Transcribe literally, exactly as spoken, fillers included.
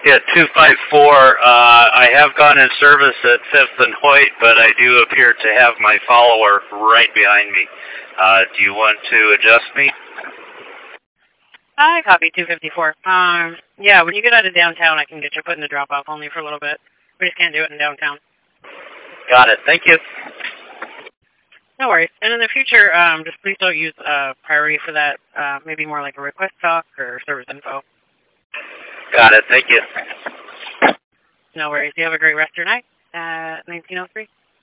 Yeah, two five four. Uh, I have gone in service at fifth and Hoyt, but I do appear to have my follower right behind me. Uh, do you want to adjust me? I copy two fifty-four. Um, yeah, when you get out of downtown, I can get you put in the drop-off only for a little bit. We just can't do it in downtown. Got it. Thank you. No worries. And in the future, um, just please don't use uh, priority for that. Uh, maybe more like a request talk or service info. Got it. Thank you. No worries. You have a great rest of your night at nineteen oh three.